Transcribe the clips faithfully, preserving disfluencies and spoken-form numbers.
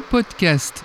podcast.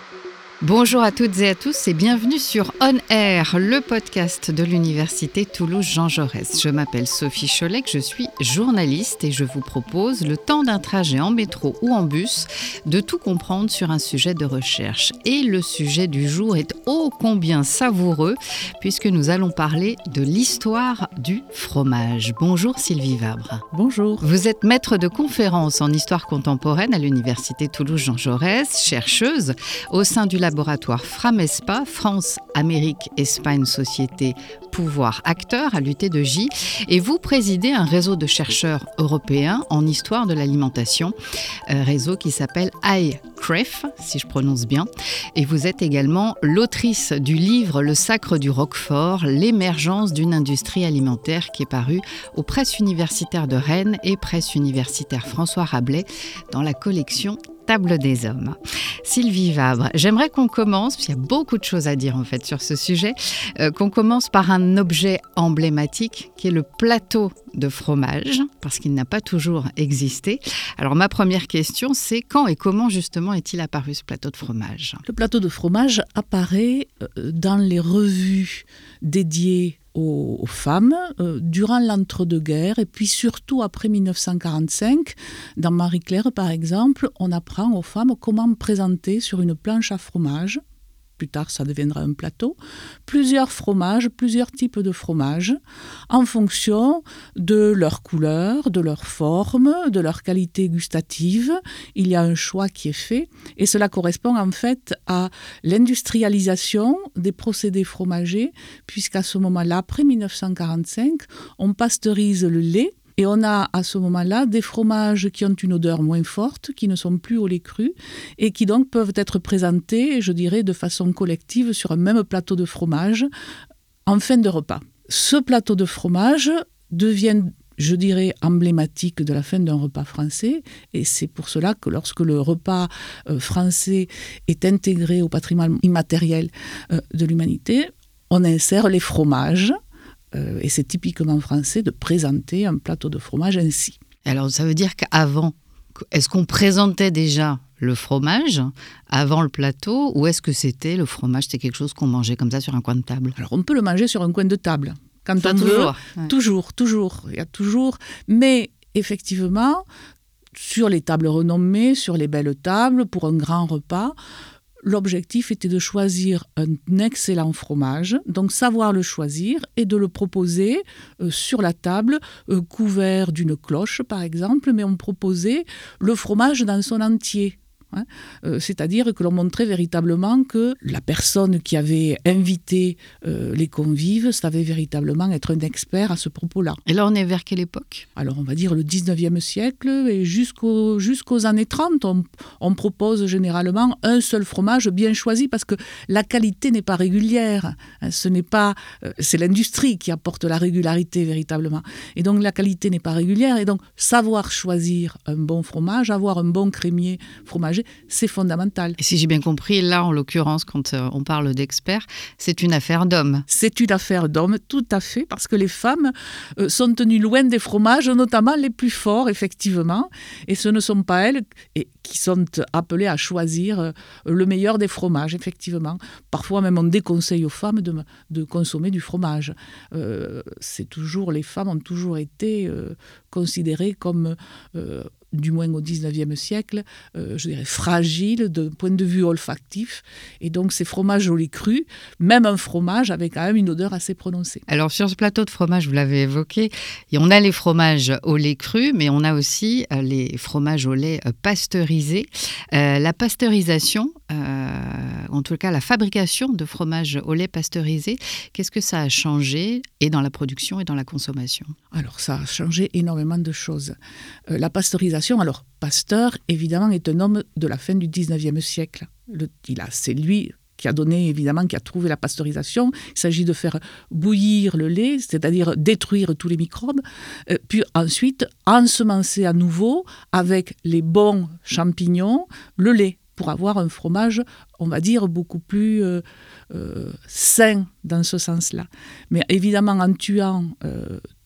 Bonjour à toutes et à tous et bienvenue sur On Air, le podcast de l'Université Toulouse-Jean Jaurès. Je m'appelle Sophie Cholec, je suis journaliste et je vous propose, le temps d'un trajet en métro ou en bus, de tout comprendre sur un sujet de recherche. Et le sujet du jour est ô combien savoureux puisque nous allons parler de l'histoire du fromage. Bonjour Sylvie Vabre. Bonjour. Vous êtes maître de conférence en histoire contemporaine à l'Université Toulouse-Jean Jaurès, chercheuse au sein du laboratoire laboratoire Framespa, France, Amérique, Espagne, Société, Pouvoir, Acteurs à l'U T deux J. Et vous présidez un réseau de chercheurs européens en histoire de l'alimentation, un réseau qui s'appelle I C R E F, si je prononce bien. Et vous êtes également l'autrice du livre Le Sacre du Roquefort, l'émergence d'une industrie alimentaire qui est paru aux presses universitaires de Rennes et presses universitaires François Rabelais dans la collection Table des Hommes. Sylvie Vabre, j'aimerais qu'on commence, parce qu'il y a beaucoup de choses à dire en fait sur ce sujet, euh, qu'on commence par un objet emblématique qui est le plateau de fromage, parce qu'il n'a pas toujours existé. Alors ma première question, c'est quand et comment justement est-il apparu ce plateau de fromage ? Le plateau de fromage apparaît dans les revues dédiées aux, aux femmes euh, durant l'entre-deux-guerres et puis surtout après dix-neuf cent quarante-cinq. Dans Marie-Claire, par exemple, on apprend aux femmes comment présenter sur une planche à fromage, plus tard ça deviendra un plateau, plusieurs fromages, plusieurs types de fromages en fonction de leur couleur, de leur forme, de leur qualité gustative. Il y a un choix qui est fait et cela correspond en fait à l'industrialisation des procédés fromagers puisqu'à ce moment-là, après dix-neuf cent quarante-cinq, on pasteurise le lait. Et on a à ce moment-là des fromages qui ont une odeur moins forte, qui ne sont plus au lait cru et qui donc peuvent être présentés, je dirais, de façon collective sur un même plateau de fromage en fin de repas. Ce plateau de fromage devient, je dirais, emblématique de la fin d'un repas français et c'est pour cela que lorsque le repas français est intégré au patrimoine immatériel de l'humanité, on insère les fromages. Euh, et c'est typiquement français de présenter un plateau de fromage ainsi. Alors ça veut dire qu'avant, est-ce qu'on présentait déjà le fromage avant le plateau ou est-ce que c'était le fromage, c'était quelque chose qu'on mangeait comme ça sur un coin de table ? Alors on peut le manger sur un coin de table. Quand ça on toujours, veut, ouais. toujours, toujours, il y a toujours. Mais effectivement, sur les tables renommées, sur les belles tables, pour un grand repas, l'objectif était de choisir un excellent fromage, donc savoir le choisir et de le proposer euh, sur la table, euh, couvert d'une cloche par exemple, mais on proposait le fromage dans son entier. Hein, euh, c'est-à-dire que l'on montrait véritablement que la personne qui avait invité euh, les convives savait véritablement être un expert à ce propos-là. Et là, on est vers quelle époque ? Alors, on va dire le dix-neuvième siècle et jusqu'au, jusqu'aux années trente, on, on propose généralement un seul fromage bien choisi parce que la qualité n'est pas régulière. Hein, ce n'est pas, euh, c'est l'industrie qui apporte la régularité véritablement. Et donc, la qualité n'est pas régulière et donc, savoir choisir un bon fromage, avoir un bon crémier fromager, c'est fondamental. Et si j'ai bien compris, là, en l'occurrence, quand euh, on parle d'experts, c'est une affaire d'hommes. C'est une affaire d'hommes, tout à fait, parce que les femmes euh, sont tenues loin des fromages, notamment les plus forts, effectivement, et ce ne sont pas elles et, qui sont appelées à choisir euh, le meilleur des fromages, effectivement. Parfois même, on déconseille aux femmes de, de consommer du fromage. Euh, c'est toujours, les femmes ont toujours été euh, considérées comme... Euh, du moins au dix-neuvième siècle, euh, je dirais fragile d'un point de vue olfactif. Et donc ces fromages au lait cru, même un fromage avait quand même une odeur assez prononcée. Alors sur ce plateau de fromage, vous l'avez évoqué, et on a les fromages au lait cru, mais on a aussi euh, les fromages au lait euh, pasteurisés. Euh, la pasteurisation, euh, en tout cas la fabrication de fromages au lait pasteurisé, qu'est-ce que ça a changé et dans la production et dans la consommation ? Alors ça a changé énormément de choses. Euh, la pasteurisation, alors Pasteur, évidemment, est un homme de la fin du dix-neuvième siècle. Le, il a, c'est lui qui a donné, évidemment, qui a trouvé la pasteurisation. Il s'agit de faire bouillir le lait, c'est-à-dire détruire tous les microbes, euh, puis ensuite ensemencer à nouveau avec les bons champignons le lait pour avoir un fromage, on va dire, beaucoup plus euh, euh, sain dans ce sens-là. Mais évidemment, en tuant euh,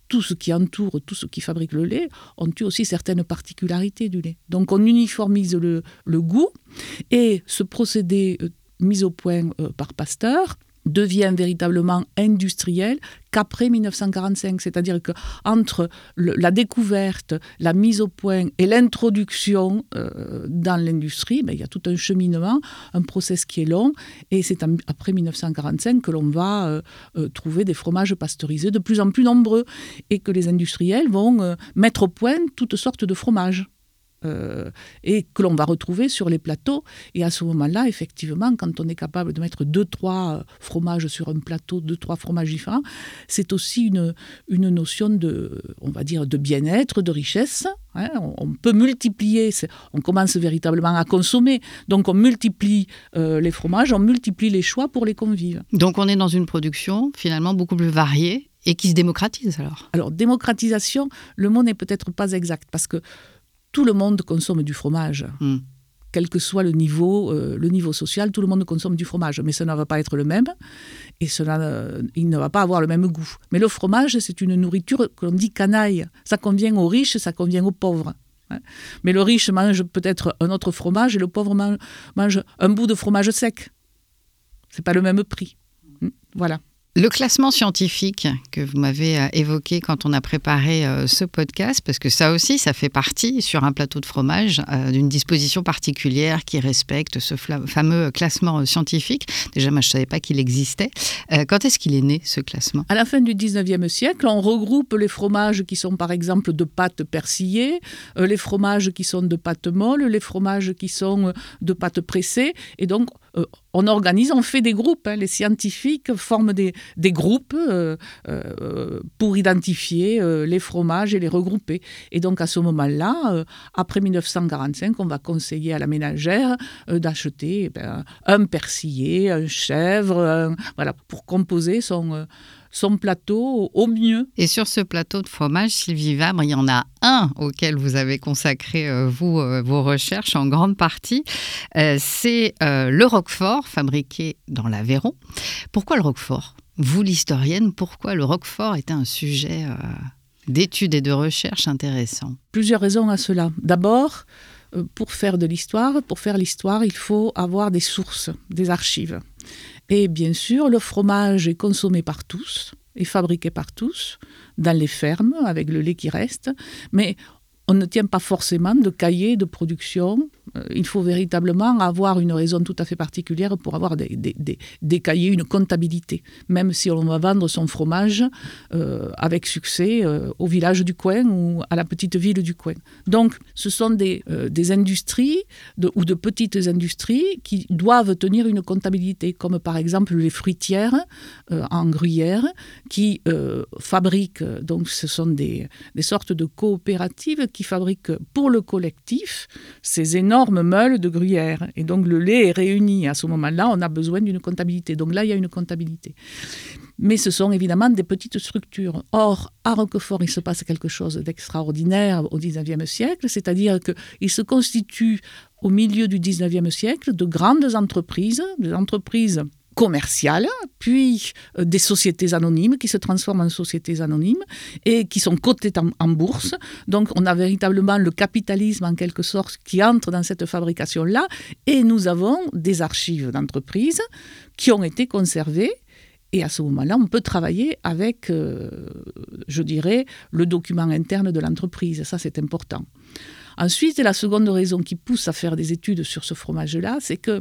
tout ce qui entoure, tout ce qui fabrique le lait, ont eu aussi certaines particularités du lait. Donc on uniformise le, le goût, et ce procédé euh, mis au point euh, par Pasteur devient véritablement industriel qu'après dix-neuf cent quarante-cinq. C'est-à-dire qu'entre le, la découverte, la mise au point et l'introduction euh, dans l'industrie, ben, il y a tout un cheminement, un process qui est long, et c'est en, après dix-neuf cent quarante-cinq que l'on va euh, euh, trouver des fromages pasteurisés de plus en plus nombreux, et que les industriels vont euh, mettre au point toutes sortes de fromages. Euh, et que l'on va retrouver sur les plateaux. Et à ce moment-là, effectivement, quand on est capable de mettre deux, trois fromages sur un plateau, deux, trois fromages différents, c'est aussi une, une notion de, on va dire, de bien-être, de richesse. Hein. On, on peut multiplier, on commence véritablement à consommer, donc on multiplie euh, les fromages, on multiplie les choix pour les convives. Donc on est dans une production finalement beaucoup plus variée et qui se démocratise alors. Alors, démocratisation, le mot n'est peut-être pas exact, parce que tout le monde consomme du fromage. Mm. Quel que soit le niveau, euh, le niveau social, tout le monde consomme du fromage. Mais ça ne va pas être le même, et cela, euh, il ne va pas avoir le même goût. Mais le fromage, c'est une nourriture que l'on dit canaille. Ça convient aux riches, ça convient aux pauvres. Hein. Mais le riche mange peut-être un autre fromage, et le pauvre mange, mange un bout de fromage sec. Ce n'est pas le même prix. Mm. Voilà. Le classement scientifique que vous m'avez évoqué quand on a préparé euh, ce podcast, parce que ça aussi, ça fait partie sur un plateau de fromage euh, d'une disposition particulière qui respecte ce fla- fameux classement scientifique. Déjà, moi, je ne savais pas qu'il existait. Euh, quand est-ce qu'il est né, ce classement ? À la fin du dix-neuvième siècle, on regroupe les fromages qui sont, par exemple, de pâte persillée, euh, les fromages qui sont de pâte molle, les fromages qui sont de pâte pressée, et donc euh, on organise, on fait des groupes. Hein. Les scientifiques forment des, des groupes euh, euh, pour identifier euh, les fromages et les regrouper. Et donc, à ce moment-là, euh, après dix-neuf cent quarante-cinq, on va conseiller à la ménagère euh, d'acheter eh ben, un persillé, un chèvre, un, voilà, pour composer son... Euh, son plateau au mieux. Et sur ce plateau de fromage, Sylvie Vabre, il y en a un auquel vous avez consacré, euh, vous, euh, vos recherches en grande partie. Euh, c'est euh, le Roquefort, fabriqué dans l'Aveyron. Pourquoi le Roquefort ? Vous, l'historienne, pourquoi le Roquefort était un sujet euh, d'études et de recherche intéressant ? Plusieurs raisons à cela. D'abord, euh, pour faire de l'histoire, pour faire l'histoire, il faut avoir des sources, des archives. Et bien sûr, le fromage est consommé par tous, est fabriqué par tous, dans les fermes, avec le lait qui reste, mais on ne tient pas forcément de cahier de production. Il faut véritablement avoir une raison tout à fait particulière pour avoir des, des, des, des cahiers, une comptabilité, même si on va vendre son fromage euh, avec succès euh, au village du coin ou à la petite ville du coin. Donc, ce sont des, euh, des industries de, ou de petites industries qui doivent tenir une comptabilité, comme par exemple les fruitières euh, en Gruyère, qui euh, fabriquent, donc ce sont des, des sortes de coopératives qui fabriquent pour le collectif ces énormes meules de gruyère. Et donc le lait est réuni. À ce moment-là, on a besoin d'une comptabilité. Donc là, il y a une comptabilité. Mais ce sont évidemment des petites structures. Or, à Roquefort, il se passe quelque chose d'extraordinaire au dix-neuvième siècle, c'est-à-dire qu'il se constitue au milieu du dix-neuvième siècle de grandes entreprises, des entreprises commerciales, puis euh, des sociétés anonymes qui se transforment en sociétés anonymes et qui sont cotées en, en bourse. Donc on a véritablement le capitalisme en quelque sorte qui entre dans cette fabrication-là, et nous avons des archives d'entreprises qui ont été conservées. Et à ce moment-là, on peut travailler avec, euh, je dirais, le document interne de l'entreprise. Ça, c'est important. Ensuite, la seconde raison qui pousse à faire des études sur ce fromage-là, c'est que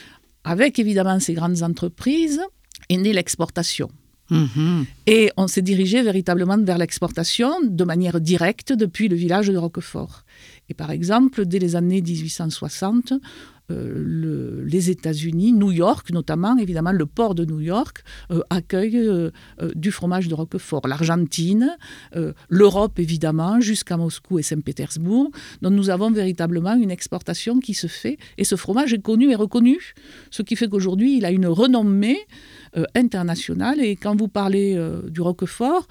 avec évidemment ces grandes entreprises, est née l'exportation. Mmh. Et on s'est dirigé véritablement vers l'exportation de manière directe depuis le village de Roquefort. Et par exemple, dès les années dix-huit cent soixante, euh, le, les États-Unis, New York notamment, évidemment le port de New York, euh, accueille euh, euh, du fromage de Roquefort. L'Argentine, euh, l'Europe évidemment, jusqu'à Moscou et Saint-Pétersbourg. Donc nous avons véritablement une exportation qui se fait, et ce fromage est connu et reconnu, ce qui fait qu'aujourd'hui il a une renommée euh, internationale. Et quand vous parlez euh, du Roquefort,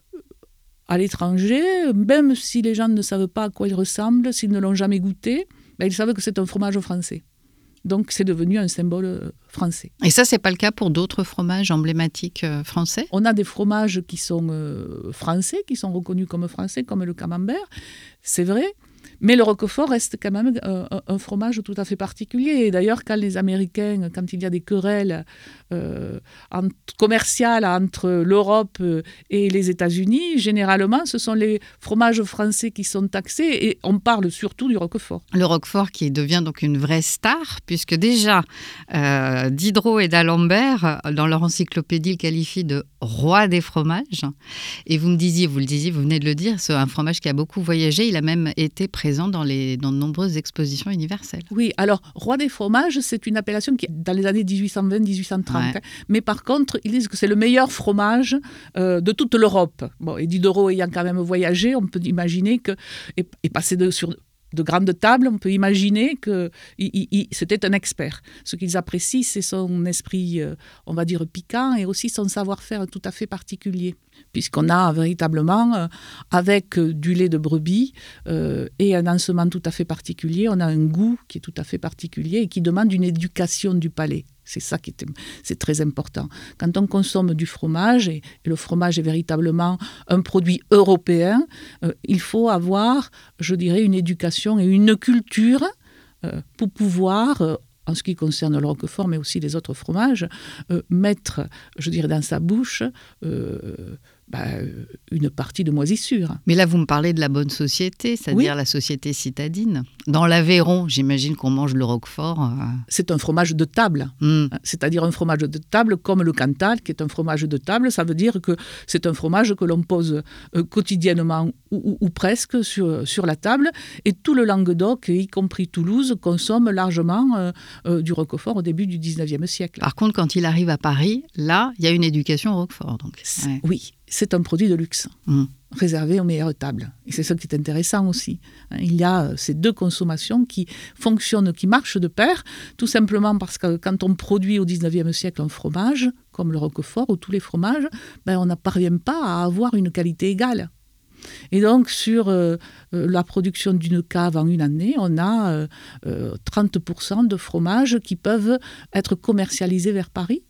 à l'étranger, même si les gens ne savent pas à quoi il ressemble, s'ils ne l'ont jamais goûté, ben ils savent que c'est un fromage français. Donc c'est devenu un symbole français. Et ça, c'est pas le cas pour d'autres fromages emblématiques euh, français ? On a des fromages qui sont euh, français, qui sont reconnus comme français, comme le camembert, c'est vrai. Mais le Roquefort reste quand même euh, un fromage tout à fait particulier. Et d'ailleurs, quand les Américains, quand il y a des querelles euh, entre, commerciales entre l'Europe et les États-Unis, généralement, ce sont les fromages français qui sont taxés. Et on parle surtout du Roquefort. Le Roquefort qui devient donc une vraie star, puisque déjà, euh, Diderot et d'Alembert, dans leur encyclopédie, le qualifient de roi des fromages. Et vous me disiez, vous le disiez, vous venez de le dire, c'est un fromage qui a beaucoup voyagé. Il a même été présent dans, les, dans de nombreuses expositions universelles. Oui, alors, roi des fromages, c'est une appellation qui est dans les années dix-huit cent vingt dix-huit cent trente. Ouais. Hein. Mais par contre, ils disent que c'est le meilleur fromage euh, de toute l'Europe. Bon, et Diderot ayant quand même voyagé, on peut imaginer que, et, et passé de, sur de grandes tables, on peut imaginer que il, il, c'était un expert. Ce qu'ils apprécient, c'est son esprit, euh, on va dire, piquant, et aussi son savoir-faire tout à fait particulier. Puisqu'on a véritablement, euh, avec euh, du lait de brebis euh, et un encement tout à fait particulier, on a un goût qui est tout à fait particulier et qui demande une éducation du palais. C'est ça qui est, c'est très important. Quand on consomme du fromage, et, et le fromage est véritablement un produit européen, euh, il faut avoir, je dirais, une éducation et une culture euh, pour pouvoir... Euh, en ce qui concerne le Roquefort, mais aussi les autres fromages, euh, mettre, je dirais, dans sa bouche euh, bah, une partie de moisissure. Mais là, vous me parlez de la bonne société, c'est-à-dire oui. La société citadine. Dans l'Aveyron, j'imagine qu'on mange le Roquefort. Euh... C'est un fromage de table, mm. c'est-à-dire un fromage de table comme le Cantal, qui est un fromage de table. Ça veut dire que c'est un fromage que l'on pose euh, quotidiennement ou, ou, ou presque sur, sur la table. Et tout le Languedoc, y compris Toulouse, consomme largement euh, euh, du Roquefort au début du dix-neuvième siècle. Par contre, quand il arrive à Paris, là, il y a une éducation au Roquefort. Donc. Ouais. Oui. C'est un produit de luxe, mmh. réservé aux meilleures tables. Et c'est ça qui est intéressant aussi. Il y a ces deux consommations qui fonctionnent, qui marchent de pair, tout simplement parce que quand on produit au dix-neuvième siècle un fromage, comme le Roquefort ou tous les fromages, ben on ne parvient pas à avoir une qualité égale. Et donc, sur euh, la production d'une cave en une année, on a euh, euh, trente pour cent de fromages qui peuvent être commercialisés vers Paris.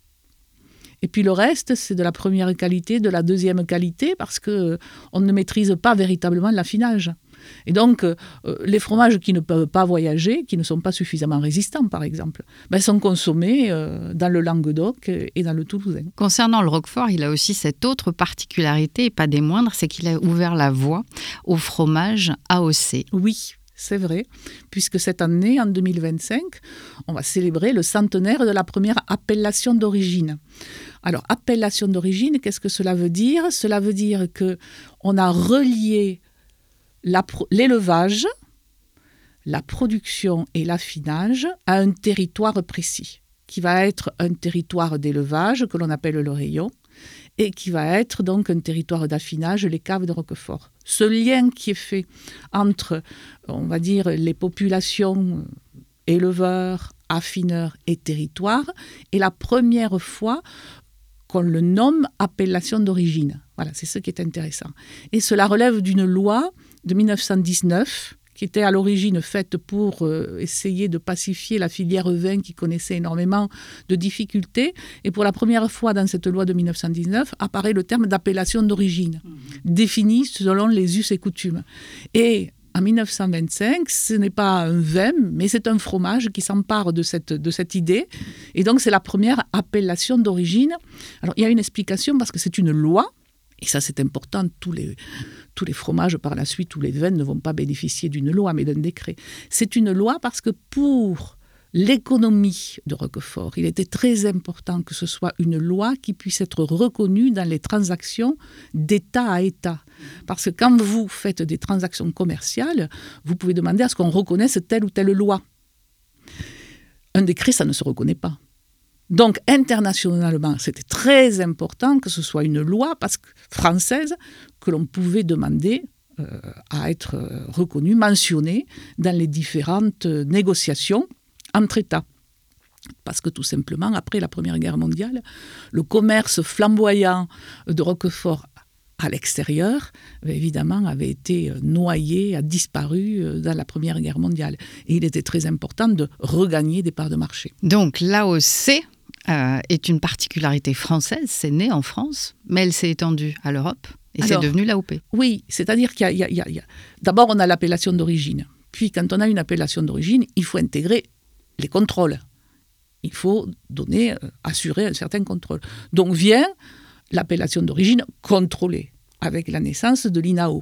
Et puis le reste, c'est de la première qualité, de la deuxième qualité, parce qu'on ne maîtrise pas véritablement l'affinage. Et donc, euh, les fromages qui ne peuvent pas voyager, qui ne sont pas suffisamment résistants, par exemple, ben, sont consommés euh, dans le Languedoc et dans le Toulousain. Concernant le Roquefort, il a aussi cette autre particularité, et pas des moindres, c'est qu'il a ouvert la voie au fromage A O C. Oui. C'est vrai, puisque cette année, en deux mille vingt-cinq, on va célébrer le centenaire de la première appellation d'origine. Alors, appellation d'origine, qu'est-ce que cela veut dire ? Cela veut dire qu'on a relié la, l'élevage, la production et l'affinage à un territoire précis, qui va être un territoire d'élevage, que l'on appelle le rayon, et qui va être donc un territoire d'affinage, les caves de Roquefort. Ce lien qui est fait entre, on va dire, les populations éleveurs, affineurs et territoires est la première fois qu'on le nomme appellation d'origine. Voilà, c'est ce qui est intéressant. Et cela relève d'une loi de mille neuf cent dix-neuf qui était à l'origine faite pour euh, essayer de pacifier la filière vin qui connaissait énormément de difficultés. Et pour la première fois dans cette loi de mille neuf cent dix-neuf, apparaît le terme d'appellation d'origine, mmh. défini selon les us et coutumes. Et en mille neuf cent vingt-cinq, ce n'est pas un vin, mais c'est un fromage qui s'empare de cette, de cette idée. Et donc, c'est la première appellation d'origine. Alors, il y a une explication parce que c'est une loi. Et ça, c'est important. Tous les, tous les fromages, par la suite, tous les vins ne vont pas bénéficier d'une loi, mais d'un décret. C'est une loi parce que pour l'économie de Roquefort, il était très important que ce soit une loi qui puisse être reconnue dans les transactions d'État à État. Parce que quand vous faites des transactions commerciales, vous pouvez demander à ce qu'on reconnaisse telle ou telle loi. Un décret, ça ne se reconnaît pas. Donc, internationalement, c'était très important que ce soit une loi parce que, française que l'on pouvait demander euh, à être reconnue, mentionnée dans les différentes négociations entre États. Parce que tout simplement, après la Première Guerre mondiale, le commerce flamboyant de Roquefort à l'extérieur, évidemment, avait été noyé, a disparu dans la Première Guerre mondiale. Et il était très important de regagner des parts de marché. Donc l'A O C euh, est une particularité française, c'est né en France, mais elle s'est étendue à l'Europe et Alors, c'est devenu l'A O P. Oui, c'est-à-dire qu'il y a, il y a, il y a... D'abord, on a l'appellation d'origine. Puis, quand on a une appellation d'origine, il faut intégrer les contrôles. Il faut donner, assurer un certain contrôle. Donc vient l'appellation d'origine contrôlée, avec la naissance de l'I N A O.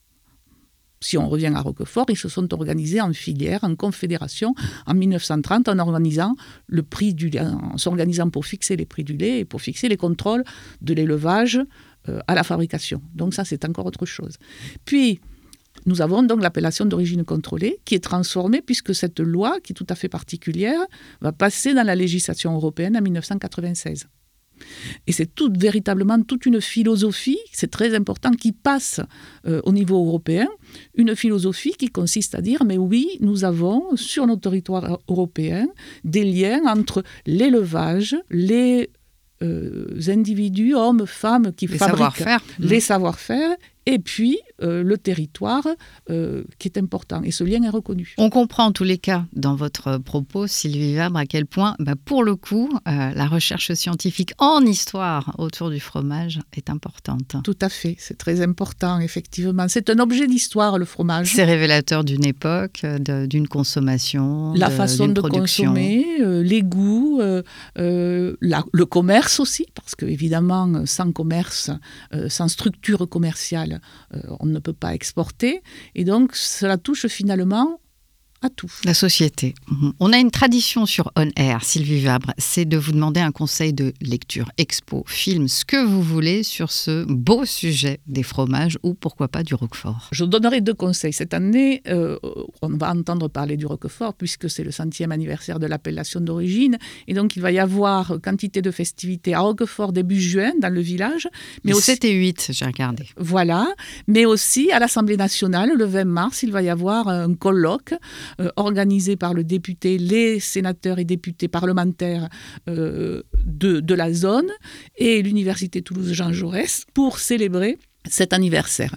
Si on revient à Roquefort, ils se sont organisés en filière, en confédération, en mille neuf cent trente, en organisant le prix du lait, en s'organisant pour fixer les prix du lait et pour fixer les contrôles de l'élevage euh, à la fabrication. Donc ça, c'est encore autre chose. Puis, nous avons donc l'appellation d'origine contrôlée qui est transformée puisque cette loi, qui est tout à fait particulière, va passer dans la législation européenne en mille neuf cent quatre-vingt-seize. Et c'est tout, véritablement toute une philosophie, c'est très important, qui passe euh, au niveau européen, une philosophie qui consiste à dire, mais oui, nous avons sur nos territoires européens des liens entre l'élevage, les euh, individus, hommes, femmes qui les fabriquent savoir-faire. les savoir-faire, et puis euh, le territoire euh, qui est important. Et ce lien est reconnu. On comprend en tous les cas, dans votre propos, Sylvie Vabre, à quel point, bah, pour le coup, euh, la recherche scientifique en histoire autour du fromage est importante. Tout à fait, c'est très important, effectivement. C'est un objet d'histoire, le fromage. C'est révélateur d'une époque, de, d'une consommation, la de, façon d'une de production. consommer, euh, les goûts, euh, euh, la, le commerce aussi, parce qu'évidemment, sans commerce, euh, sans structure commerciale, Euh, on ne peut pas exporter. Et donc, cela touche finalement à tout. La société. Mmh. On a une tradition sur On Air, Sylvie Vabre, c'est de vous demander un conseil de lecture, expo, film, ce que vous voulez sur ce beau sujet des fromages ou pourquoi pas du Roquefort. Je donnerai deux conseils. Cette année, euh, on va entendre parler du Roquefort puisque c'est le centième anniversaire de l'appellation d'origine. Et donc, il va y avoir quantité de festivités à Roquefort début juin dans le village. Mais aussi, sept et huit, j'ai regardé. Voilà. Mais aussi à l'Assemblée nationale, le vingt mars, il va y avoir un colloque Euh, organisé par le député, les sénateurs et députés parlementaires euh, de, de la zone et l'Université Toulouse-Jean Jaurès pour célébrer cet anniversaire.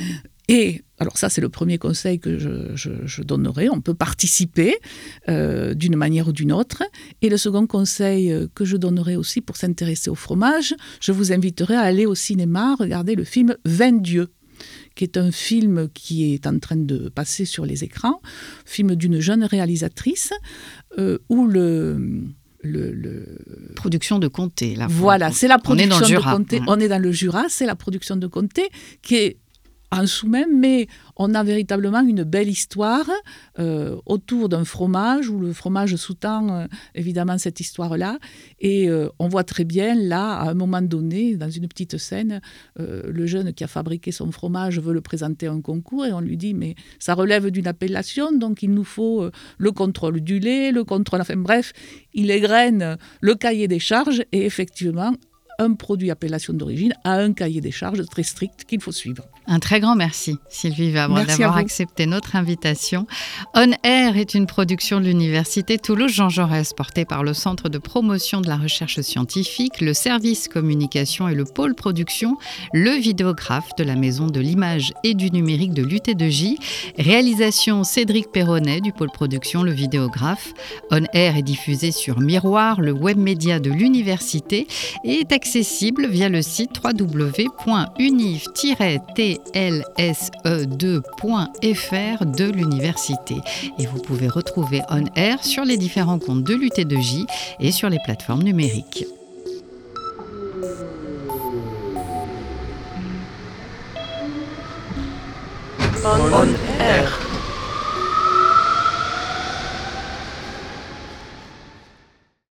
Et alors ça, c'est le premier conseil que je, je, je donnerai. On peut participer euh, d'une manière ou d'une autre. Et le second conseil que je donnerai aussi pour s'intéresser au fromage, je vous inviterai à aller au cinéma regarder le film Vingt Dieux, qui est un film qui est en train de passer sur les écrans, film d'une jeune réalisatrice, euh, où le... Le, le... Production de Comté. Là, voilà, c'est la production on est dans le de Jura. Comté. Mmh. On est dans le Jura, c'est la production de Comté qui est en sous-même, mais on a véritablement une belle histoire euh, autour d'un fromage, où le fromage sous-tend euh, évidemment cette histoire-là. Et euh, on voit très bien, là, à un moment donné, dans une petite scène, euh, le jeune qui a fabriqué son fromage veut le présenter à un concours, et on lui dit, mais ça relève d'une appellation, donc il nous faut euh, le contrôle du lait, le contrôle... Enfin bref, il égrène le cahier des charges, et effectivement, un produit appellation d'origine a un cahier des charges très strict qu'il faut suivre. Un très grand merci, Sylvie Vabre, merci d'avoir accepté notre invitation. On Air est une production de l'Université Toulouse-Jean Jaurès, portée par le Centre de promotion de la recherche scientifique, le service communication et le pôle production, le vidéographe de la Maison de l'image et du numérique de l'U T deux J. Réalisation Cédric Perronnet du pôle production, le vidéographe. On Air est diffusé sur Miroir, le web média de l'université, et est accessible via le site w w w point univ tiret t l s e deux point f r de l'université. Et vous pouvez retrouver On Air sur les différents comptes de l'U T deux J et sur les plateformes numériques. On Air.